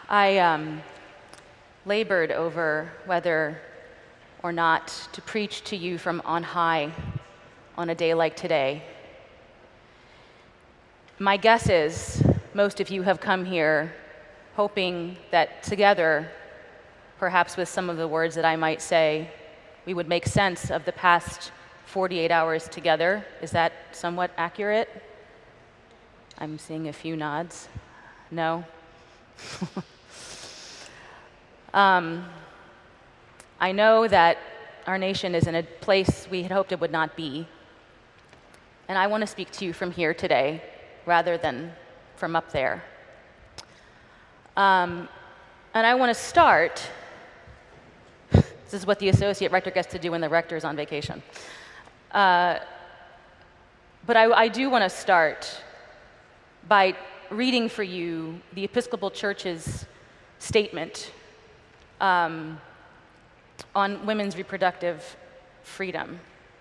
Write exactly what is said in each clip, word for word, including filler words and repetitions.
I um, labored over whether or not to preach to you from on high on a day like today. My guess is most of you have come here hoping that together, perhaps with some of the words that I might say, we would make sense of the past forty-eight hours together. Is that somewhat accurate? I'm seeing a few nods. No? um, I know that our nation is in a place we had hoped it would not be. And I want to speak to you from here today rather than from up there. Um, and I want to start, this is what the associate rector gets to do when the rector is on vacation. Uh, but I, I do want to start by reading for you the Episcopal Church's statement um, on women's reproductive freedom.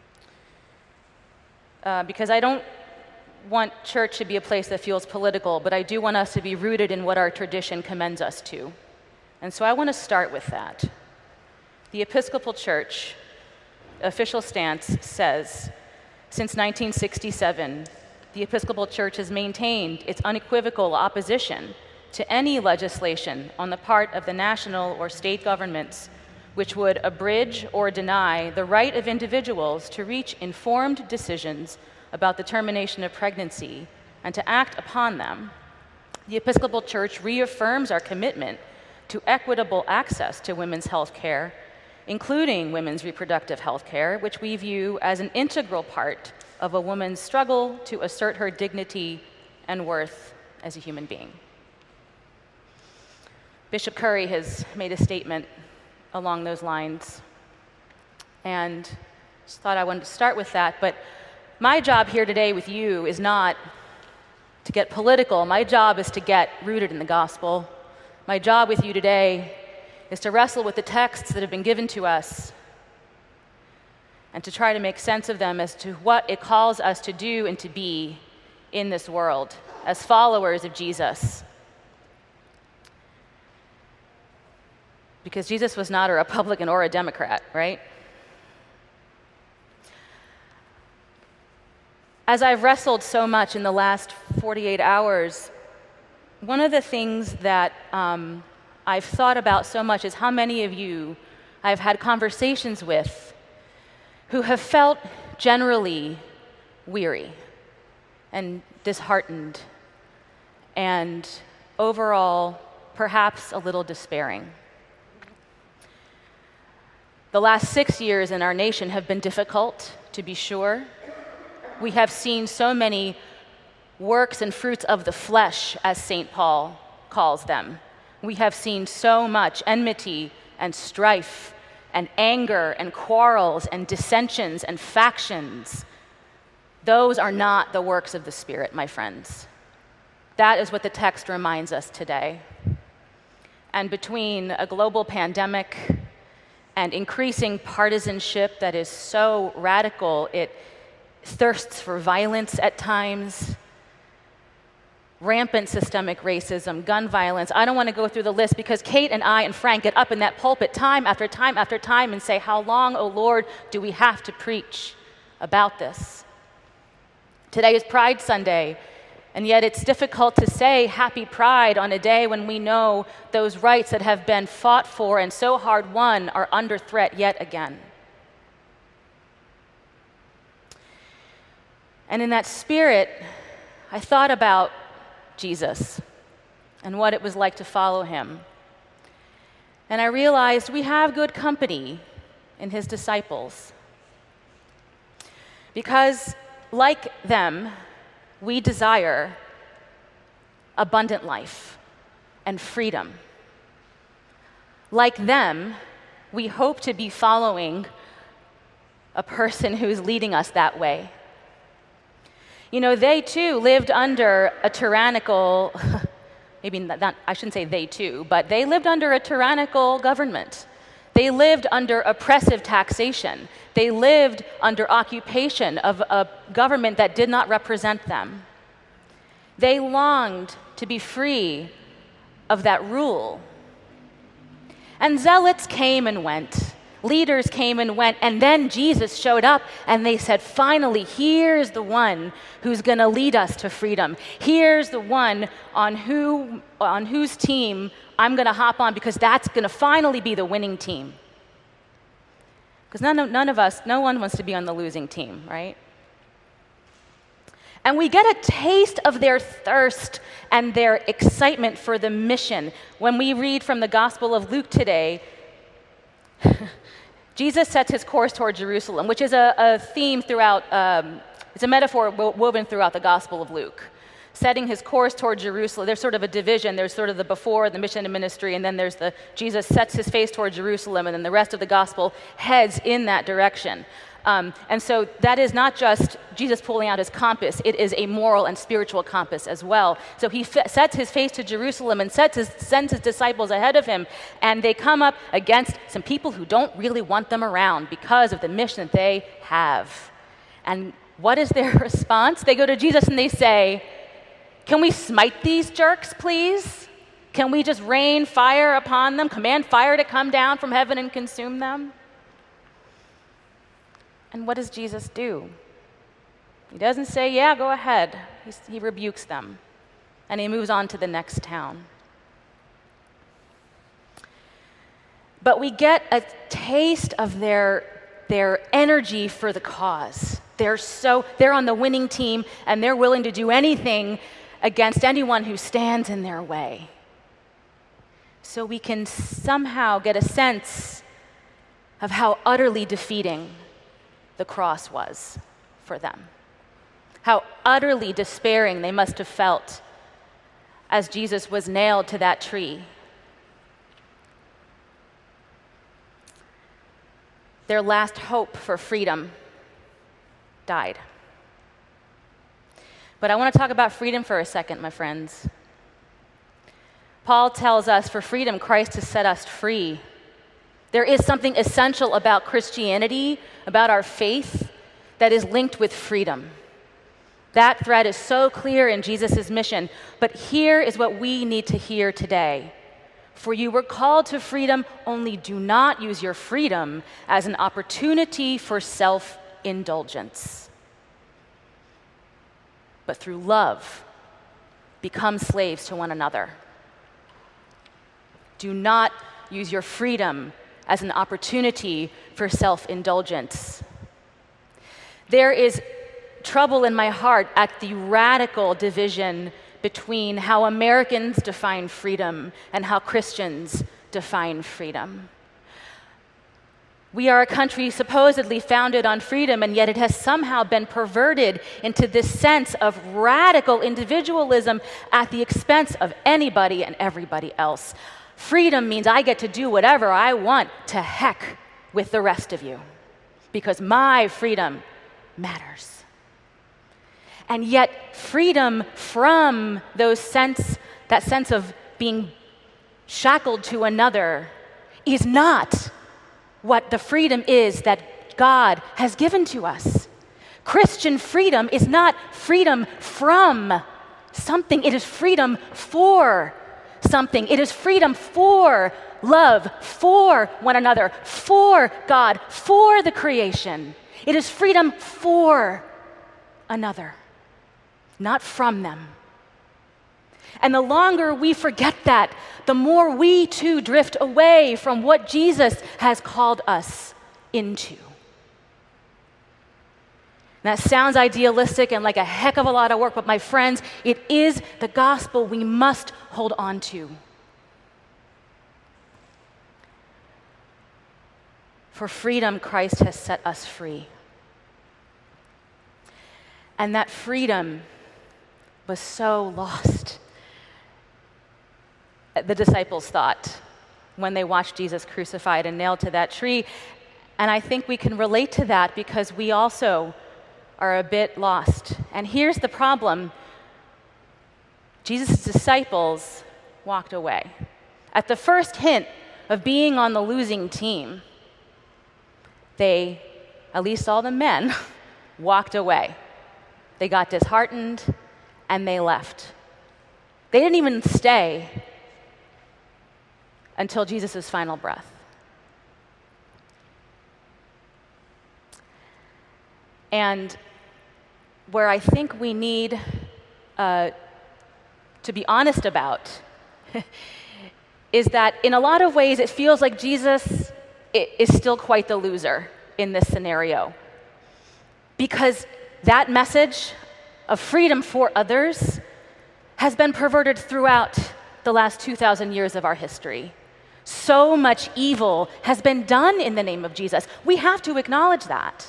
Uh, because I don't want church to be a place that feels political, but I do want us to be rooted in what our tradition commends us to. And so I want to start with that. The Episcopal Church official stance says, since nineteen sixty-seven, the Episcopal Church has maintained its unequivocal opposition to any legislation on the part of the national or state governments which would abridge or deny the right of individuals to reach informed decisions about the termination of pregnancy and to act upon them. The Episcopal Church reaffirms our commitment to equitable access to women's health care, including women's reproductive health care, which we view as an integral part of a woman's struggle to assert her dignity and worth as a human being. Bishop Curry has made a statement along those lines, and just thought I wanted to start with that. But my job here today with you is not to get political. My job is to get rooted in the gospel. My job with you today is to wrestle with the texts that have been given to us and to try to make sense of them as to what it calls us to do and to be in this world as followers of Jesus. Because Jesus was not a Republican or a Democrat, right? As I've wrestled so much in the last forty-eight hours, one of the things that um, I've thought about so much is how many of you I've had conversations with who have felt generally weary and disheartened and overall perhaps a little despairing. The last six years in our nation have been difficult, to be sure. We have seen so many works and fruits of the flesh, as Saint Paul calls them. We have seen so much enmity and strife and anger and quarrels and dissensions and factions. Those are not the works of the Spirit, my friends. That is what the text reminds us today. And between a global pandemic and increasing partisanship that is so radical, it thirsts for violence at times, rampant systemic racism, gun violence. I don't want to go through the list because Kate and I and Frank get up in that pulpit time after time after time and say, how long, O Lord, do we have to preach about this? Today is Pride Sunday, and yet it's difficult to say happy Pride on a day when we know those rights that have been fought for and so hard won are under threat yet again. And in that spirit, I thought about Jesus and what it was like to follow him. And I realized we have good company in his disciples. Because, like them, we desire abundant life and freedom. Like them, we hope to be following a person who's leading us that way. You know, they too lived under a tyrannical, maybe not, I shouldn't say they too, but they lived under a tyrannical government. They lived under oppressive taxation. They lived under occupation of a government that did not represent them. They longed to be free of that rule. And zealots came and went. Leaders came and went. And then Jesus showed up and they said, finally, here's the one who's going to lead us to freedom. Here's the one on who on whose team I'm going to hop on, because that's going to finally be the winning team. Because none of, none of us, no one wants to be on the losing team, right? And we get a taste of their thirst and their excitement for the mission when we read from the Gospel of Luke today. Jesus sets his course toward Jerusalem, which is a, a theme throughout, um, it's a metaphor wo- woven throughout the Gospel of Luke. Setting his course toward Jerusalem. There's sort of a division. There's sort of the before, the mission and ministry, and then there's the Jesus sets his face toward Jerusalem, and then the rest of the gospel heads in that direction. Um, and so that is not just Jesus pulling out his compass. It is a moral and spiritual compass as well. So he f- sets his face to Jerusalem and sets his, sends his disciples ahead of him, and they come up against some people who don't really want them around because of the mission that they have. And what is their response? They go to Jesus and they say, can we smite these jerks, please? Can we just rain fire upon them, command fire to come down from heaven and consume them? And what does Jesus do? He doesn't say, yeah, go ahead. He's, he rebukes them, and he moves on to the next town. But we get a taste of their, their energy for the cause. They're so they're on the winning team, and they're willing to do anything against anyone who stands in their way. So we can somehow get a sense of how utterly defeating the cross was for them. How utterly despairing they must have felt as Jesus was nailed to that tree. Their last hope for freedom died. But I want to talk about freedom for a second, my friends. Paul tells us, for freedom, Christ has set us free. There is something essential about Christianity, about our faith, that is linked with freedom. That thread is so clear in Jesus' mission. But here is what we need to hear today. For you were called to freedom, only do not use your freedom as an opportunity for self-indulgence, but through love, become slaves to one another. Do not use your freedom as an opportunity for self-indulgence. There is trouble in my heart at the radical division between how Americans define freedom and how Christians define freedom. We are a country supposedly founded on freedom, and yet it has somehow been perverted into this sense of radical individualism at the expense of anybody and everybody else. Freedom means I get to do whatever I want, to heck with the rest of you, because my freedom matters. And yet freedom from those sense, that sense of being shackled to another is not what the freedom is that God has given to us. Christian freedom is not freedom from something. It is freedom for something. It is freedom for love, for one another, for God, for the creation. It is freedom for another, not from them. And the longer we forget that, the more we too drift away from what Jesus has called us into. And that sounds idealistic and like a heck of a lot of work, but my friends, it is the gospel we must hold on to. For freedom, Christ has set us free. And that freedom was so lost, the disciples thought, when they watched Jesus crucified and nailed to that tree. And I think we can relate to that because we also are a bit lost. And here's the problem. Jesus' disciples walked away. At the first hint of being on the losing team, they, at least all the men, walked away. They got disheartened and they left. They didn't even stay until Jesus' final breath. And where I think we need uh, to be honest about is that in a lot of ways it feels like Jesus is still quite the loser in this scenario. Because that message of freedom for others has been perverted throughout the last two thousand years of our history. So much evil has been done in the name of Jesus. We have to acknowledge that.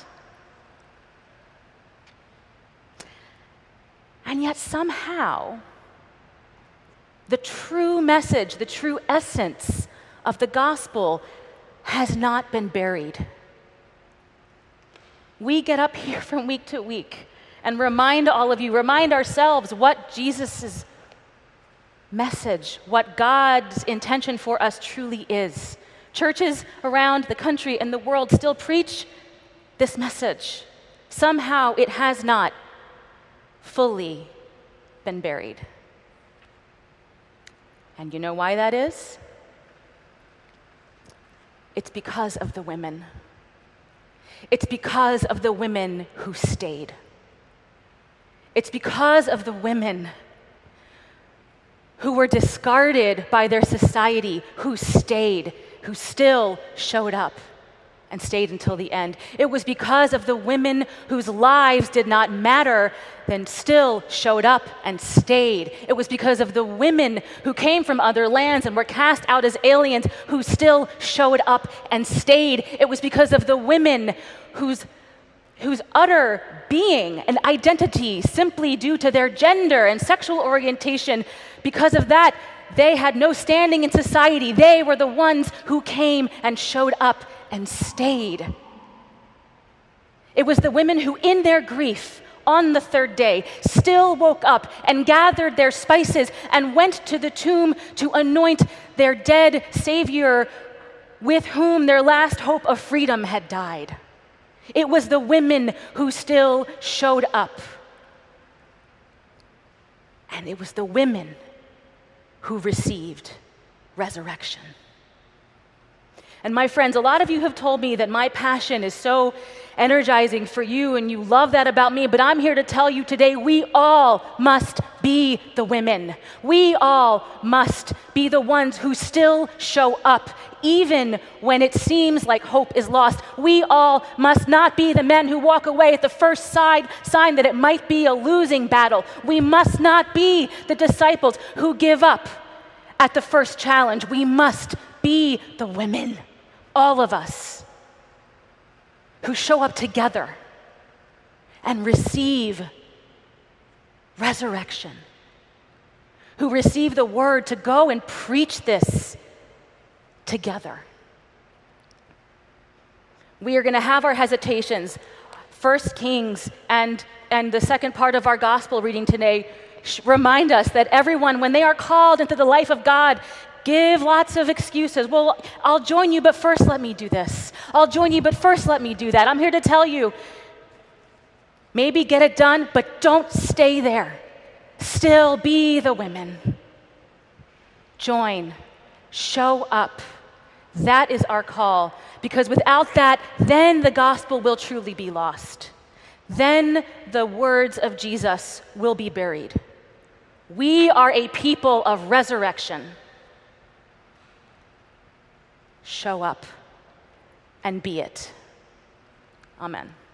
And yet somehow, the true message, the true essence of the gospel has not been buried. We get up here from week to week and remind all of you, remind ourselves what Jesus' message, what God's intention for us truly is. Churches around the country and the world still preach this message. Somehow it has not fully been buried. And you know why that is? It's because of the women. It's because of the women who stayed. It's because of the women who were discarded by their society, who stayed, who still showed up and stayed until the end. It was because of the women whose lives did not matter, then still showed up and stayed. It was because of the women who came from other lands and were cast out as aliens, who still showed up and stayed. It was because of the women whose whose utter being and identity, simply due to their gender and sexual orientation, because of that, they had no standing in society. They were the ones who came and showed up and stayed. It was the women who, in their grief, on the third day, still woke up and gathered their spices and went to the tomb to anoint their dead Savior with whom their last hope of freedom had died. It was the women who still showed up. And it was the women who received resurrection. And my friends, a lot of you have told me that my passion is so energizing for you and you love that about me, but I'm here to tell you today, we all must be the women. We all must be the ones who still show up, even when it seems like hope is lost. We all must not be the men who walk away at the first side, sign that it might be a losing battle. We must not be the disciples who give up at the first challenge. We must be the women, all of us, who show up together and receive resurrection, who receive the word to go and preach this together. We are going to have our hesitations. First Kings and, and the second part of our gospel reading today remind us that everyone, when they are called into the life of God, give lots of excuses. Well, I'll join you, but first let me do this. I'll join you, but first let me do that. I'm here to tell you, maybe get it done, but don't stay there. Still be the women. Join. Show up. That is our call, because without that, then the gospel will truly be lost. Then the words of Jesus will be buried. We are a people of resurrection. Show up and be it. Amen.